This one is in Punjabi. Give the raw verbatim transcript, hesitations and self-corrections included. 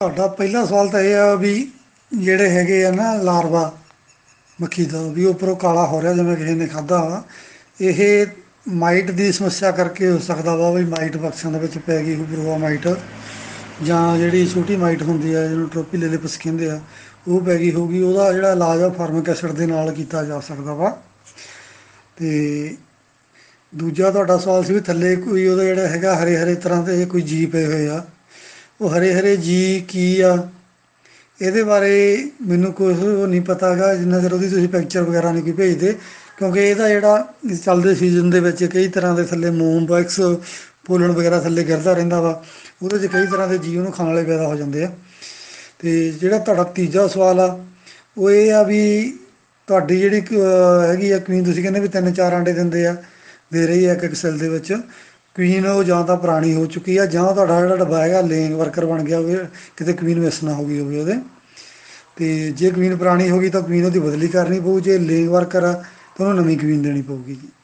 ਤੁਹਾਡਾ ਪਹਿਲਾ ਸਵਾਲ ਤਾਂ ਇਹ ਆ ਵੀ ਜਿਹੜੇ ਹੈਗੇ ਆ ਨਾ ਲਾਰਵਾ ਮੱਖੀ ਦਾ ਵੀ ਉੱਪਰੋਂ ਕਾਲਾ ਹੋ ਰਿਹਾ ਜਿਵੇਂ ਕਿਸੇ ਨੇ ਖਾਧਾ ਵਾ ਇਹ ਮਾਈਟ ਦੀ ਸਮੱਸਿਆ ਕਰਕੇ ਹੋ ਸਕਦਾ ਵਾ ਵੀ ਮਾਈਟ ਬਕਸਿਆਂ ਦੇ ਵਿੱਚ ਪੈ ਗਈ ਬਰੂਆ ਮਾਈਟ ਜਾਂ ਜਿਹੜੀ ਛੋਟੀ ਮਾਈਟ ਹੁੰਦੀ ਆ ਜਿਹਨੂੰ ਟ੍ਰੋਪੀਲੇਲੇਪਸ ਕਹਿੰਦੇ ਆ ਉਹ ਪੈ ਗਈ ਹੋਊਗੀ। ਉਹਦਾ ਜਿਹੜਾ ਇਲਾਜ ਆ ਫਾਰਮਿਕ ਐਸਿਡ ਦੇ ਨਾਲ ਕੀਤਾ ਜਾ ਸਕਦਾ ਵਾ। ਅਤੇ ਦੂਜਾ ਤੁਹਾਡਾ ਸਵਾਲ ਸੀ ਵੀ ਥੱਲੇ ਕੋਈ ਉਹਦਾ ਜਿਹੜਾ ਹੈਗਾ ਹਰੇ ਹਰੇ ਤਰ੍ਹਾਂ ਦੇ ਕੋਈ ਜੀਅ ਪਏ ਹੋਏ ਆ, ਉਹ ਹਰੇ ਹਰੇ ਜੀਅ ਕੀ ਆ ਇਹਦੇ ਬਾਰੇ ਮੈਨੂੰ ਕੁਛ ਨਹੀਂ ਪਤਾ ਗਾ ਜਿੰਨਾ ਚਿਰ ਉਹਦੀ ਤੁਸੀਂ ਪਿਕਚਰ ਵਗੈਰਾ ਨਹੀਂ ਕੋਈ ਭੇਜਦੇ, ਕਿਉਂਕਿ ਇਹਦਾ ਜਿਹੜਾ ਚੱਲਦੇ ਸੀਜ਼ਨ ਦੇ ਵਿੱਚ ਕਈ ਤਰ੍ਹਾਂ ਦੇ ਥੱਲੇ ਮੋਮ ਵੈਕਸ ਪੋਲਣ ਵਗੈਰਾ ਥੱਲੇ ਗਿਰਦਾ ਰਹਿੰਦਾ ਵਾ, ਉਹਦੇ 'ਚ ਕਈ ਤਰ੍ਹਾਂ ਦੇ ਜੀਅ ਉਹਨੂੰ ਖਾਣ ਵਾਲੇ ਪੈਦਾ ਹੋ ਜਾਂਦੇ ਆ। ਅਤੇ ਜਿਹੜਾ ਤੁਹਾਡਾ ਤੀਜਾ ਸਵਾਲ ਆ ਉਹ ਇਹ ਆ ਵੀ ਤੁਹਾਡੀ ਜਿਹੜੀ ਕ ਹੈਗੀ ਆ ਕਵੀਨ ਤੁਸੀਂ ਕਹਿੰਦੇ ਵੀ ਤਿੰਨ ਚਾਰ ਆਂਡੇ ਦਿੰਦੇ ਆ ਦੇ ਰਹੀ ਆ ਇੱਕ ਇੱਕ ਸੈੱਲ ਦੇ ਵਿੱਚ ਕਵੀਨ, ਉਹ ਜਾਂ ਤਾਂ ਪੁਰਾਣੀ ਹੋ ਚੁੱਕੀ ਆ ਜਾਂ ਤੁਹਾਡਾ ਜਿਹੜਾ ਡੱਬਾ ਹੈਗਾ ਲੇਇੰਗ ਵਰਕਰ ਬਣ ਗਿਆ ਹੋਵੇ, ਕਿਤੇ ਕਵੀਨ ਮਿਸ ਨਾ ਹੋ ਗਈ ਹੋਵੇ ਉਹਦੇ। ਅਤੇ ਜੇ ਕਵੀਨ ਪੁਰਾਣੀ ਹੋ ਗਈ ਤਾਂ ਕਵੀਨ ਉਹਦੀ ਬਦਲੀ ਕਰਨੀ ਪਊ, ਜੇ ਲੇਇੰਗ ਵਰਕਰ ਆ ਤਾਂ ਉਹਨੂੰ ਨਵੀਂ ਕਵੀਨ ਦੇਣੀ ਪਊਗੀ ਜੀ।